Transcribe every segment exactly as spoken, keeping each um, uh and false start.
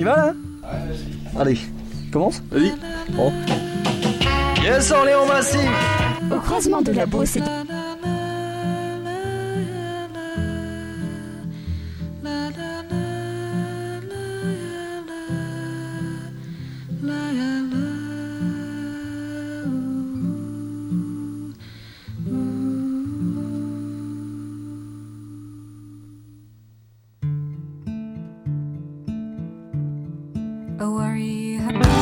y va là? Allez, commence? Vas-y. Bon. Yes, Orléans Massif. Au croisement de la Beauce et de... A worry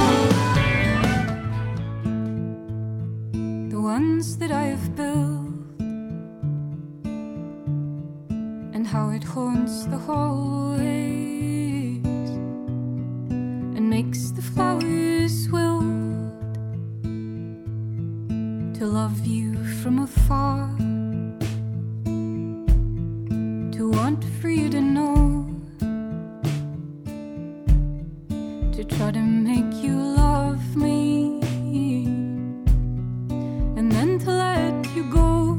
the ones that I've built, and how it haunts the hallways and makes the flowers wilt. To love you from afar, to want for you to know, to try to make you love me, and then to let you go,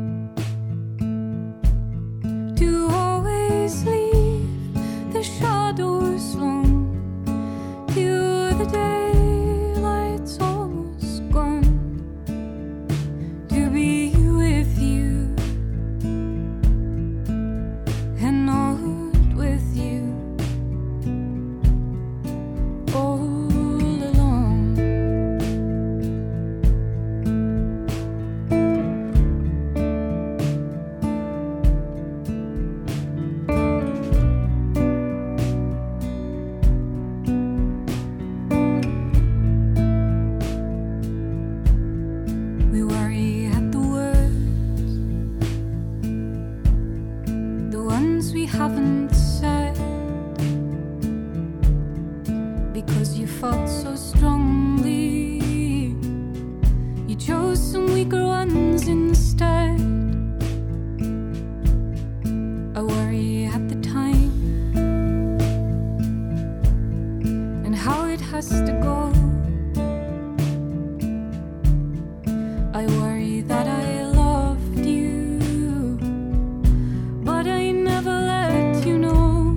to always leave the shadows long, till the daylight's almost gone, to be with you and not with you. We haven't said, because you fought so strongly. You chose some weaker ones instead. I worry at the time and how it has to go. I worry that I loved you, but I never let you know.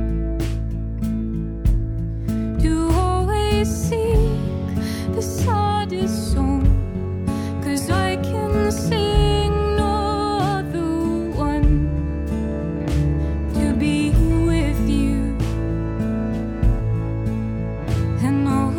To always seek the saddest song, 'cause I can sing no other one. To be with you and all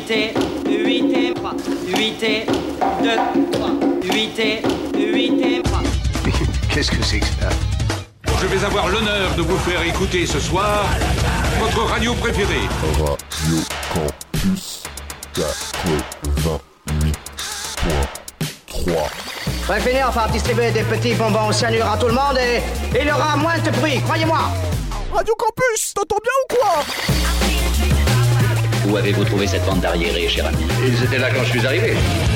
huit et huit et trois, huit et deux, trois, huit et huit et trois. Qu'est-ce que c'est que ça? Je vais avoir l'honneur de vous faire écouter ce soir votre radio préférée. Radio Campus quatre-vingt-huit point trois. On va finir par distribuer des petits bonbons au cyanure à tout le monde et il y aura moins de bruit, croyez-moi. Radio Campus, t'entends bien ou quoi? Où avez-vous trouvé cette bande d'arriérés, cher ami? Ils étaient là quand je suis arrivé.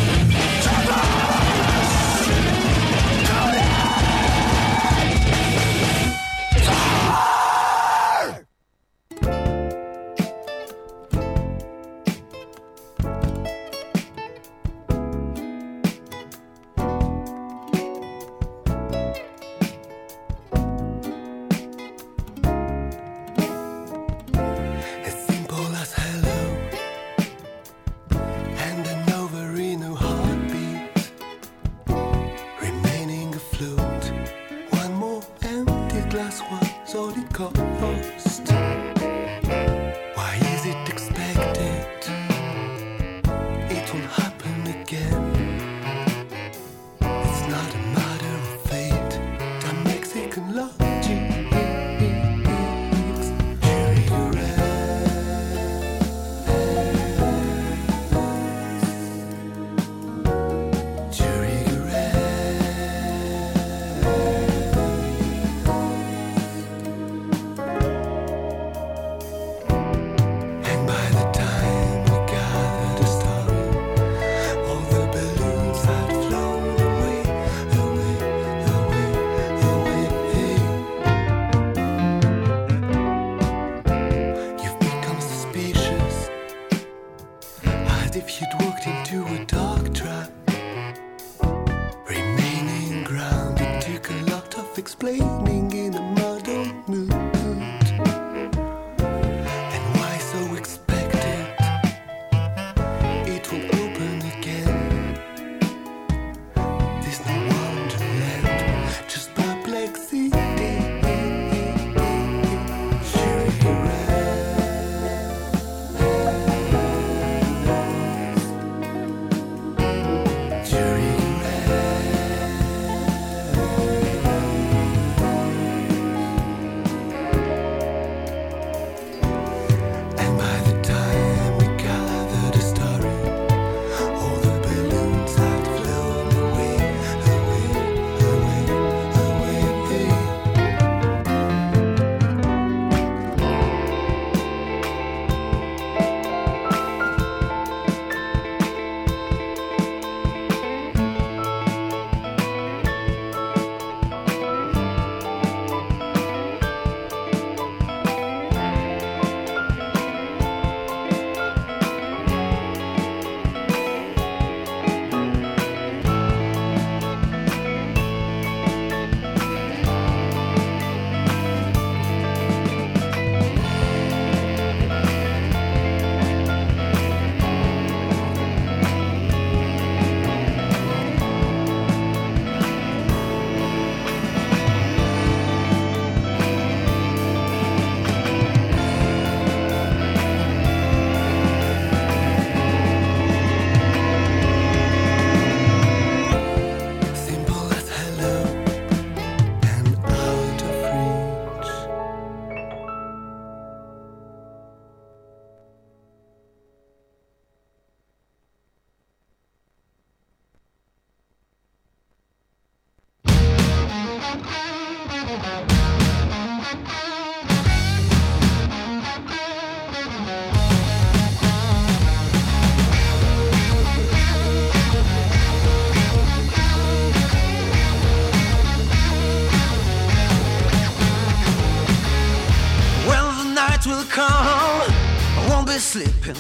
Sleeping,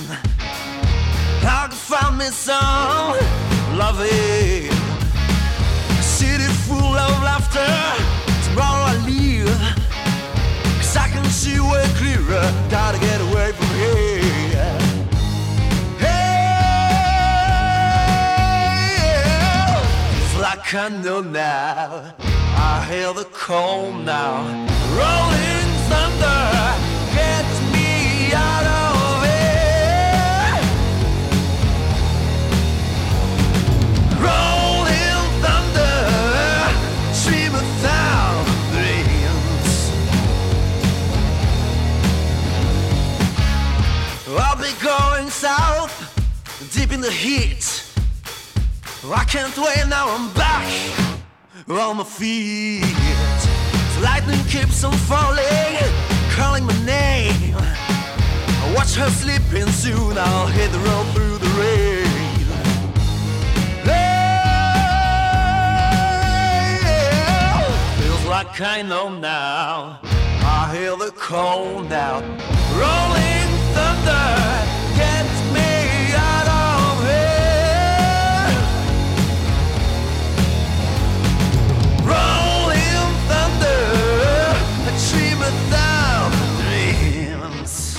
I can find me some loving. A city full of laughter. Tomorrow I leave, 'cause I can see way clearer. Gotta get away from here. Hey, it's like I know now. I hear the call now. Rolling thunder gets me out of. sleep in the heat. I can't wait, now I'm back on my feet. The lightning keeps on falling, calling my name. I watch her sleeping, soon I'll hit the road through the rain. Like I know now, I hear the call now. Rolling thunder, get me out of here. Rolling thunder, a dream a thousand dreams.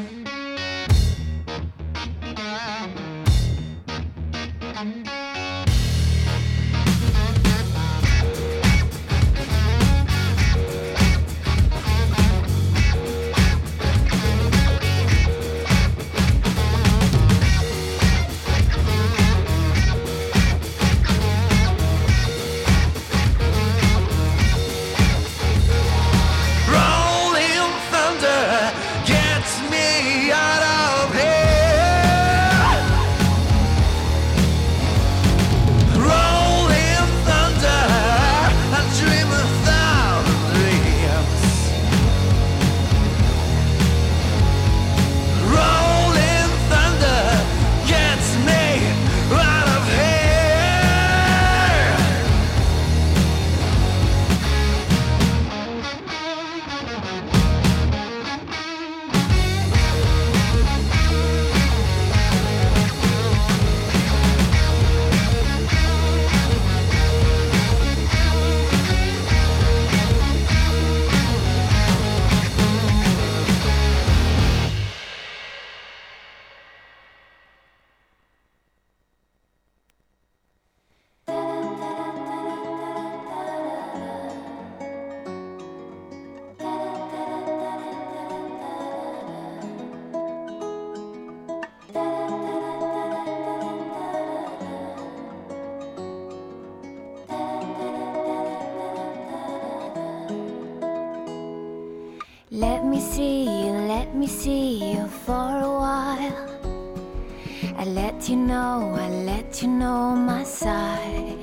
Let me see you, let me see you for a while. I let you know, I let you know my side.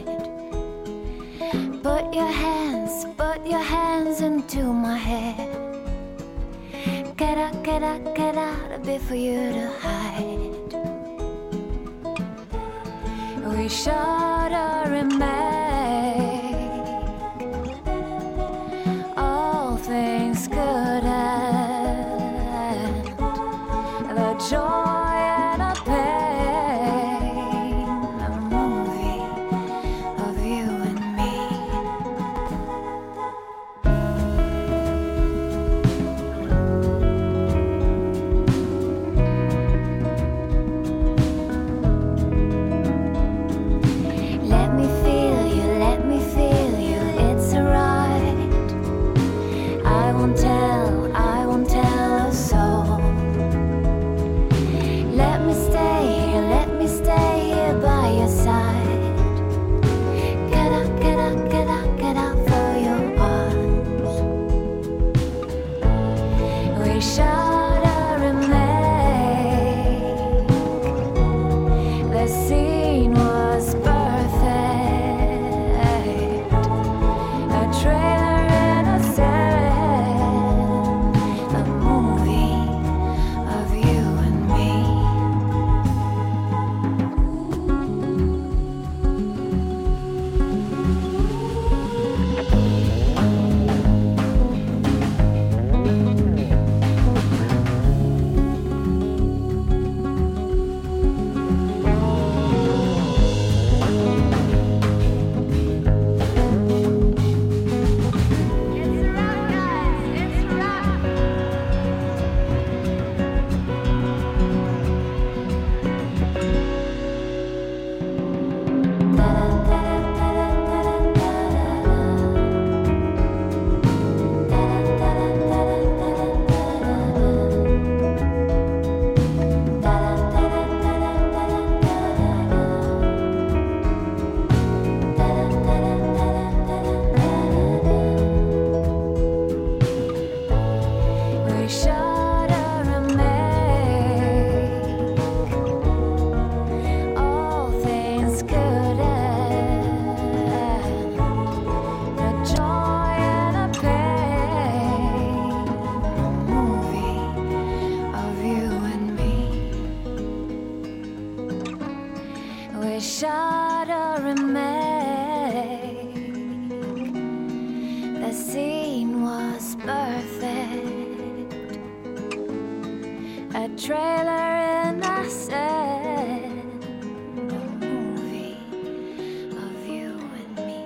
Put your hands, put your hands into my hair. Get out, get out, get out a bit for you to hide. We shudder and make all things good and the joy and the pain, a movie of you and me. Let me feel you, let me feel you, it's alright. I won't tell, I won't tell a soul. scene was perfect. A trailer in a set. A movie of you and me.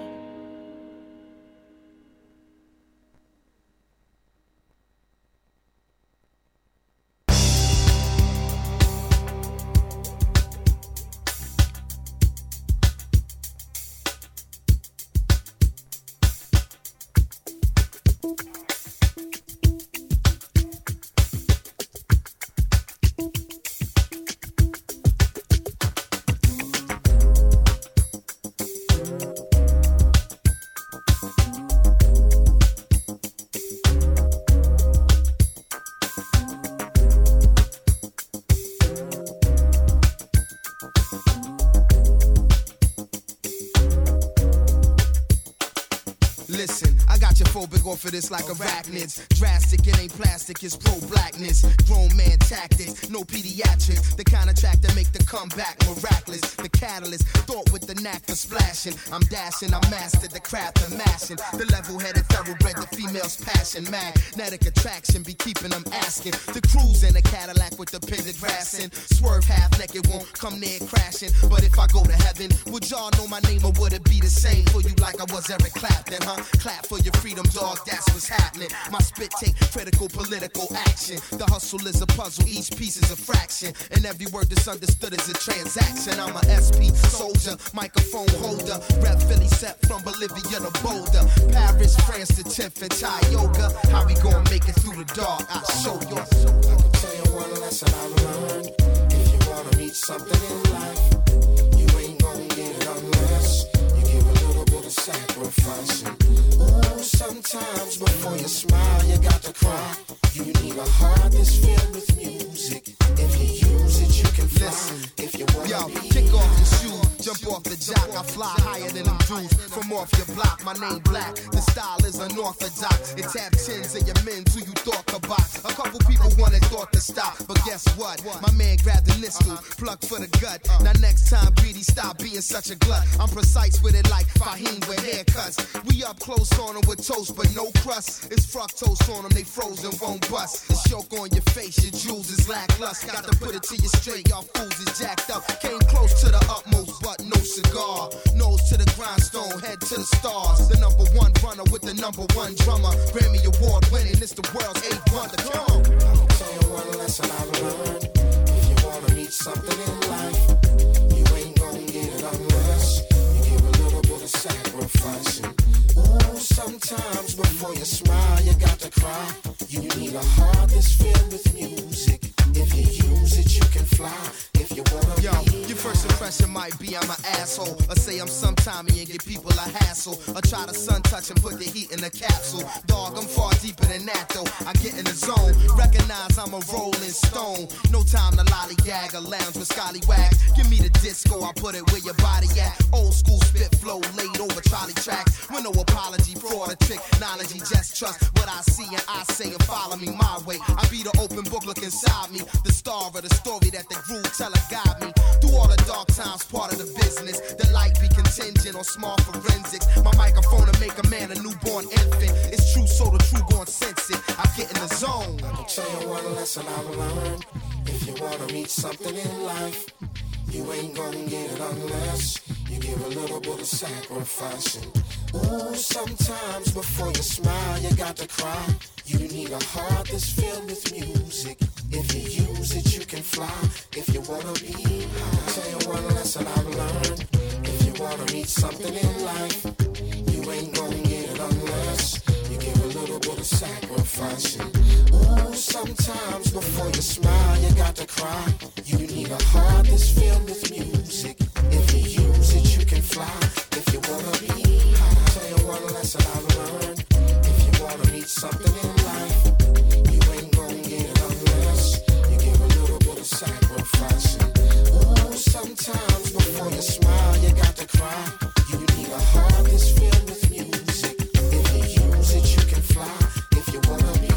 Listen, I got your phobic off of this like arachnids. Drastic, it ain't plastic, it's pro-blackness. Grown man tactics, no pediatrics. The kind of track that make the comeback miraculous. The catalyst, thought with the knack for splashing. I'm dashing, I mastered the craft of mashing. The level-headed thoroughbred, the female's passion. Magnetic attraction be keeping them asking. The cruise in a Cadillac with the pentagrass and swerve half naked, won't come near crashing. But if I go to heaven, would y'all know my name or would it be the same for you like I was Eric Clapton, huh? Clap for your freedom, dog, that's what's happening. My spit take critical political action. The hustle is a puzzle, each piece is a fraction. And every word that's understood is a transaction. I'm a S P soldier, microphone holder. Rep Philly set from Bolivia to Boulder. Paris, France to tenth and Tioga. How we gonna make it through the dark? I'll show you. I can tell you one lesson I learned. If you wanna reach something in life, you ain't gonna get it unless you give a little bit of sacrifice. Ooh, sometimes before you smile, you got to cry. You need a heart that's filled with music. If you use it, you can fly. Listen, if you want yo, be kick off your shoes, jump off the jock. I fly higher than them dudes from off your block. My name black, the style is unorthodox. It tap tens of your men who you thought could box. A couple people wanted thought to stop, but guess what? My man grabbed the niskel, plucked for the gut. Now next time, greedy, stop being such a glut. I'm precise with it like Fahim with haircuts. We up close on them with toast, but no crust. It's fructose on them, they frozen, won't bust. It's choke on your face, your jewels is lackluster. Got to put it to you straight, y'all fools is jacked up. Came close to the utmost, but no cigar. Nose to the grindstone, head to the stars. The number one runner with the number one drummer. Grammy Award winning, it's the world's eighth wonder. Come on. I'll tell you one lesson I learned. If you wanna reach something in life, you ain't gonna get it unless you give a little bit of sacrifice. Ooh, sometimes before you smile, you got to cry. You need a heart that's filled with music. If you use it, you can fly. If you wanna Yo, be your first impression might be I'm an asshole. Or say I'm sometimey and give people a hassle. Or try to sun touch and put the heat in the capsule. Dog, I'm far deeper than that though. I get in the zone. Recognize I'm a rolling stone. No time to lollygag or lounge with scallywags. Give me the disco, I put it where your body at. Old school spit flow laid over trolley tracks. With no apology, fraud or technology. Just trust what I see and I say and follow me my way. I be the open book, look inside me. The star of the story that the groove teller got me. Through all the dark times, part of the business. The light be contingent on small forensics. My microphone to make a man a newborn infant. It's true, so the true gon' sense it. I get in the zone. I can tell you one lesson I've learned. If you wanna reach something in life, you ain't gonna get it unless you give a little bit of sacrifice. Ooh, sometimes before you smile, you got to cry. You need a heart that's filled with music. If you use it, you can fly. If you wanna be high, I'll tell you one lesson I've learned. If you wanna reach something in life, you ain't gonna get it unless you give a little bit of sacrifice. Ooh, sometimes before you smile, you got to cry. You need a heart that's filled with music. If you use it, you can fly. If you wanna be high, I'll tell you one lesson I've learned. If you wanna reach something in life, you ain't gonna get it unless you give a little bit of sacrifice. Ooh, sometimes before you smile, you got to cry. You need a heart that's filled with music. If you use it, you can fly. If you wanna be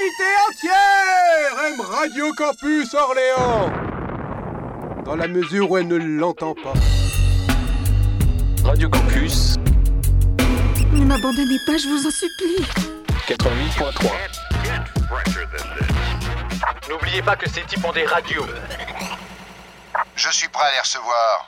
humanité entière aime Radio Campus Orléans, dans la mesure où elle ne l'entend pas. Radio Campus. Ne m'abandonnez pas, je vous en supplie. quatre-vingt-huit point trois. N'oubliez pas que ces types ont des radios. Je suis prêt à les recevoir.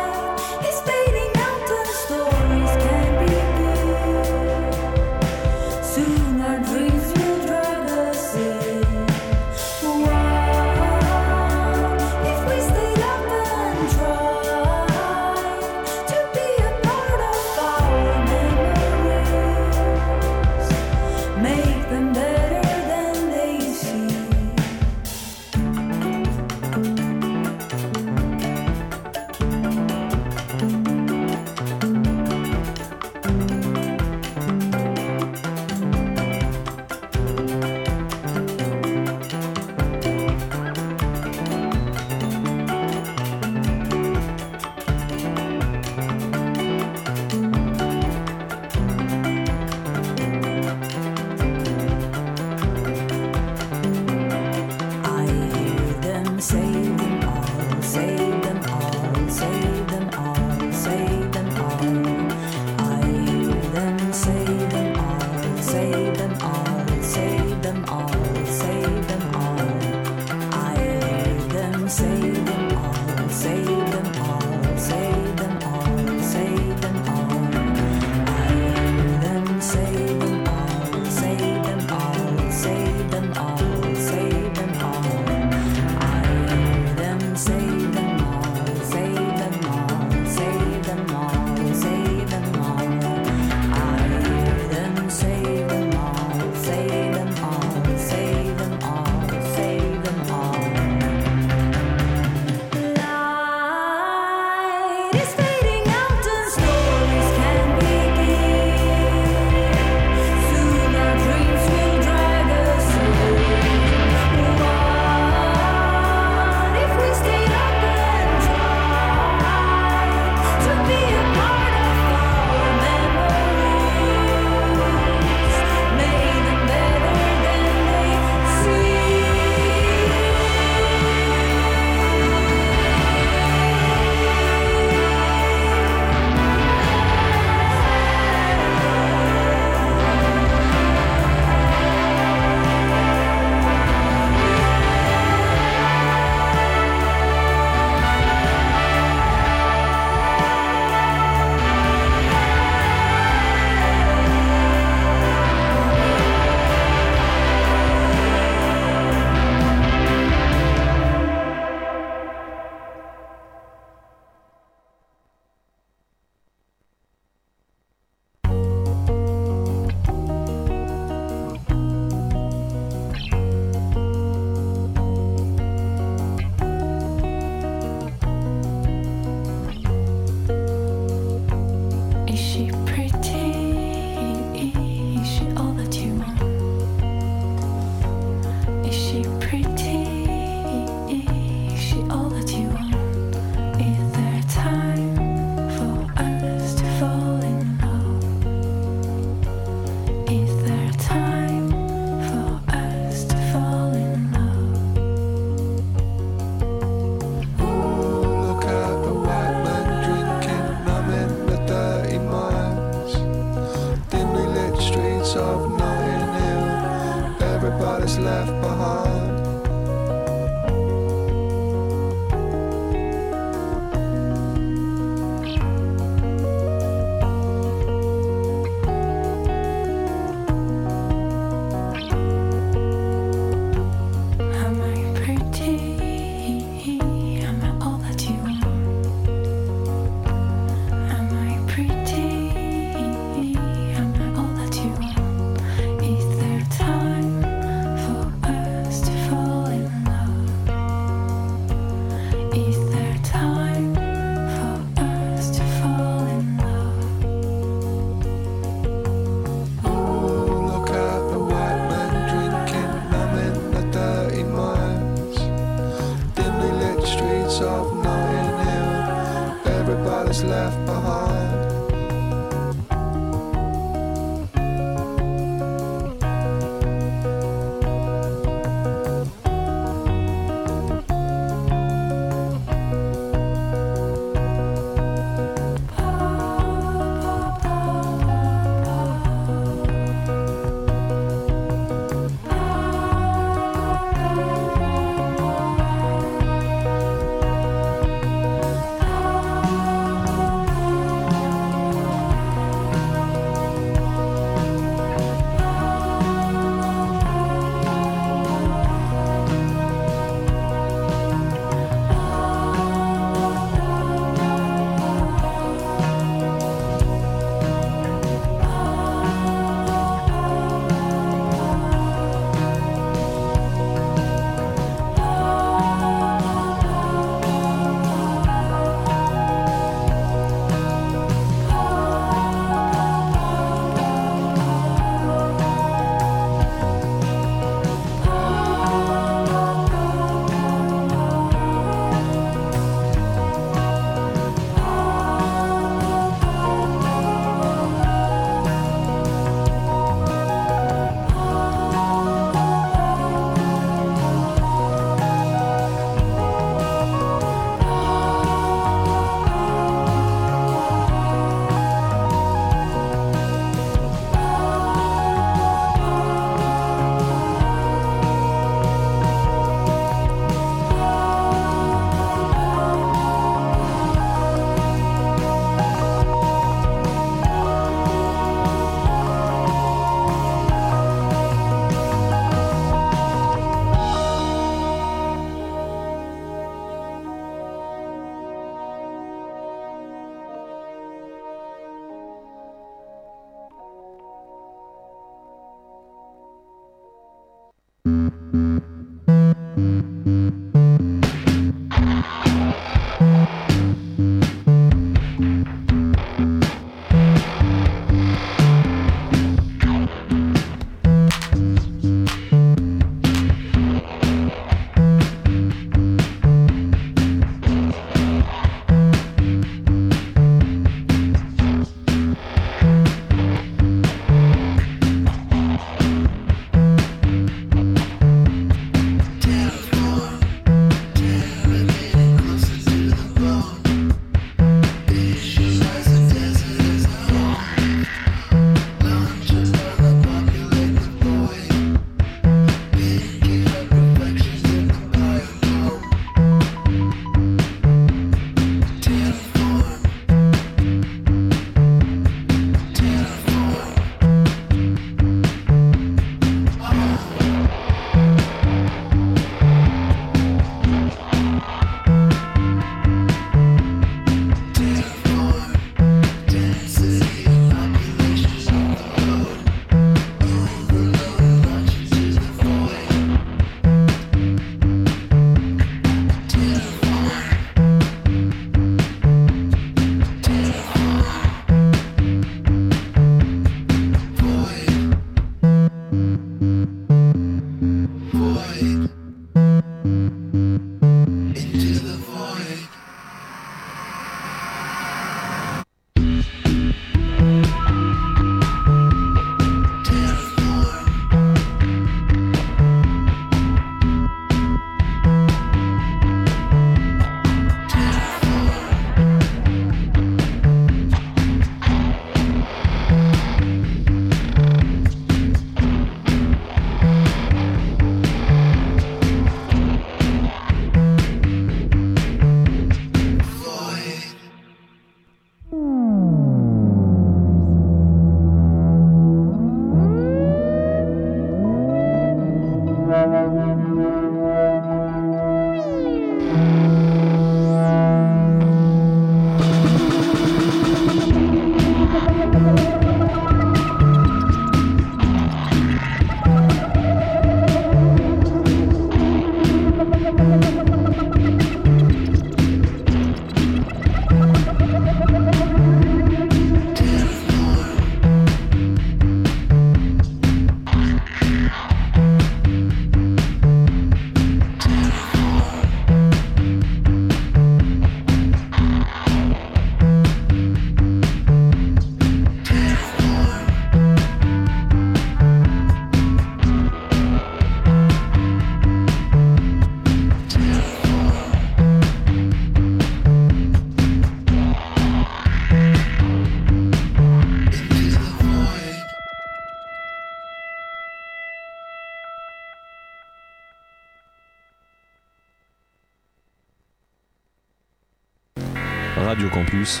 Radio Campus.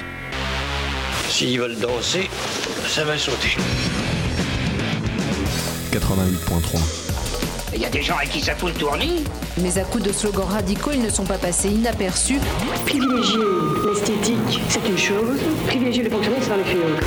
S'ils veulent danser, ça va sauter. quatre-vingt-huit point trois. Il y a des gens à qui ça fout le tournis. Mais à coups de slogans radicaux, ils ne sont pas passés inaperçus. Privilégier l'esthétique, c'est une chose. Privilégier le fonctionnaire, c'est en effet une autre.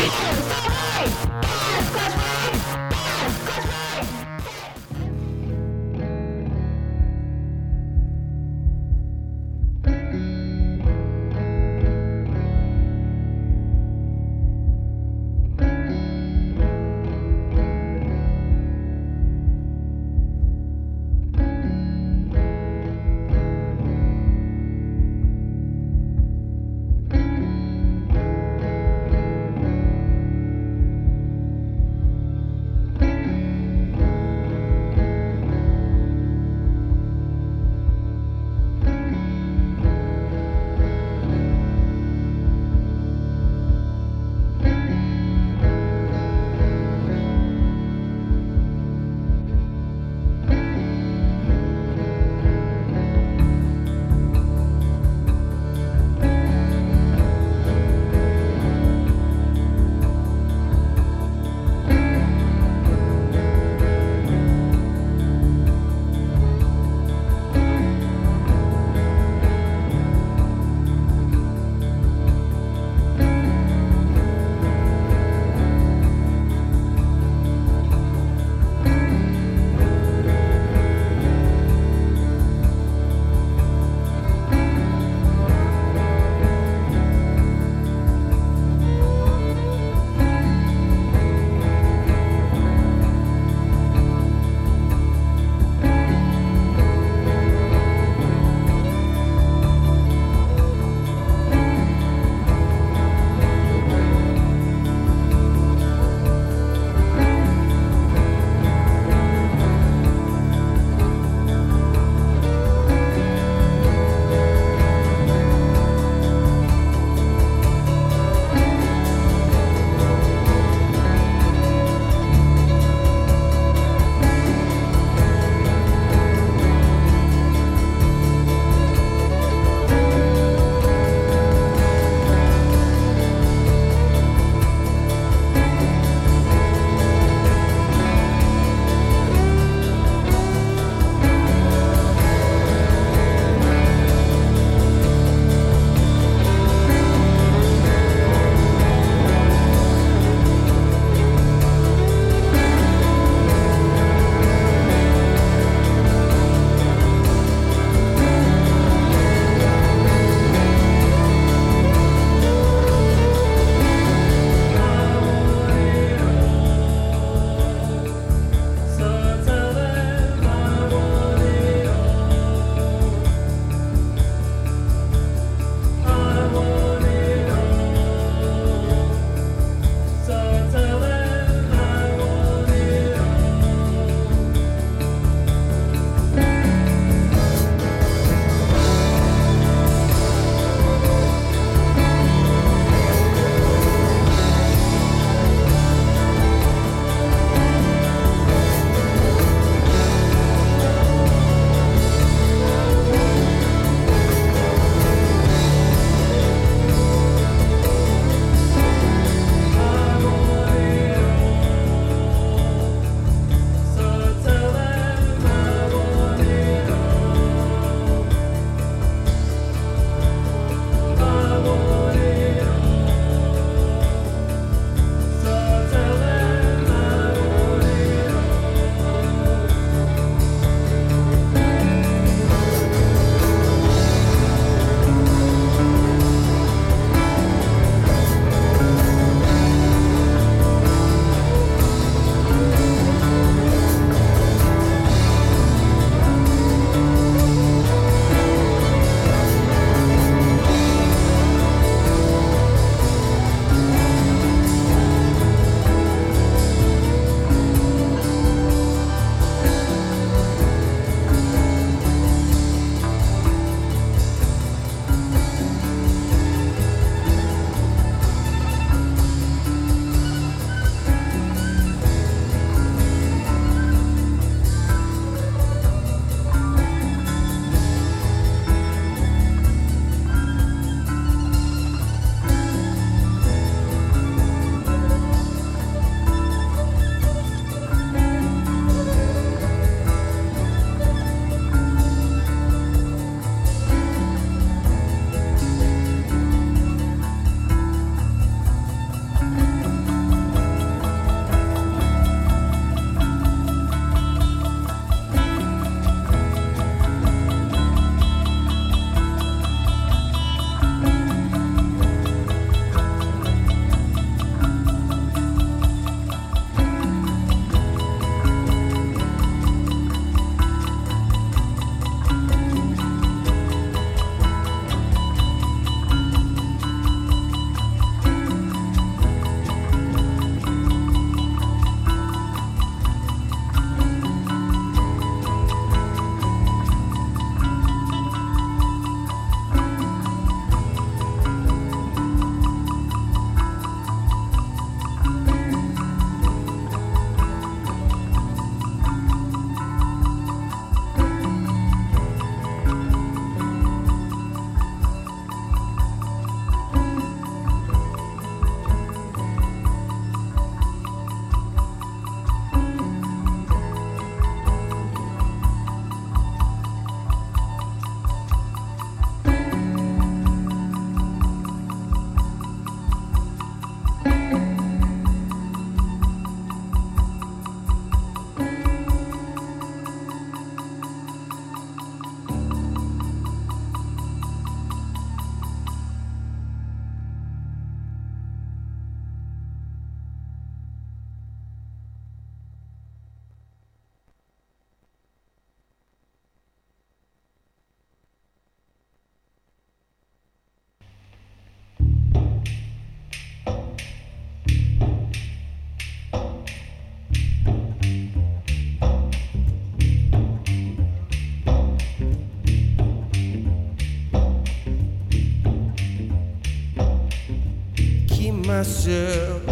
myself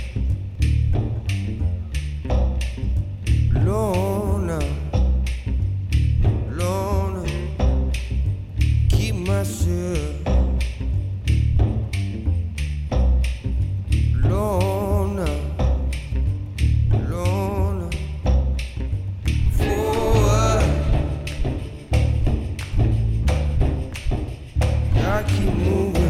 alone, alone, keep myself alone, alone, forward, I keep moving.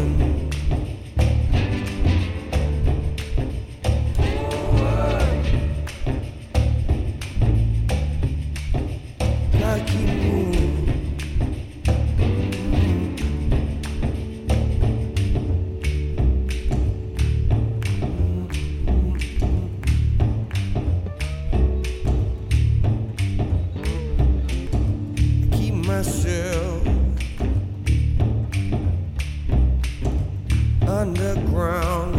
Myself underground,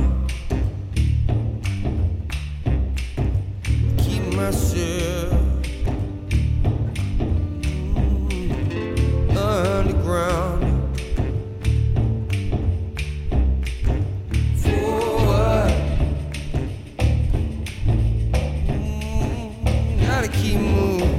keep myself underground, forward, gotta keep moving.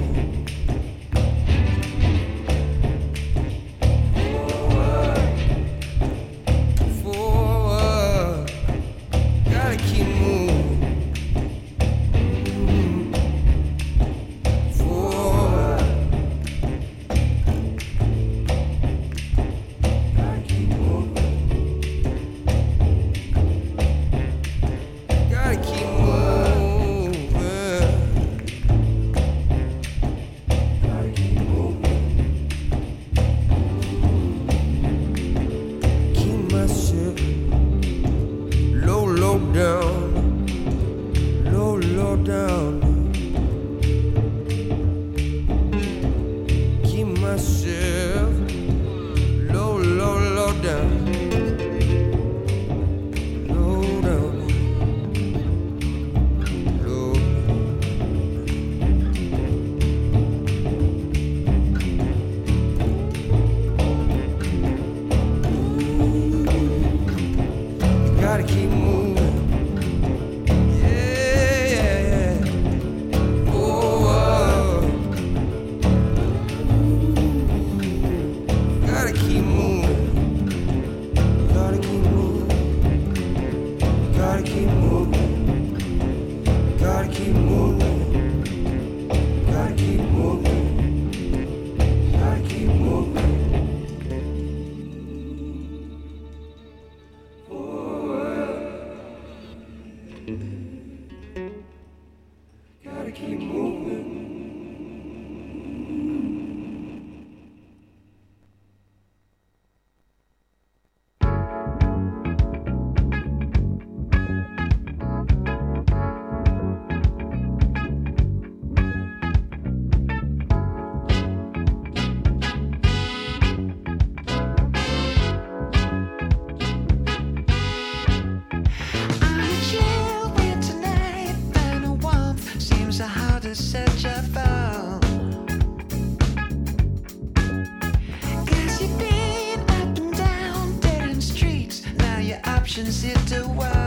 Options hit the wall.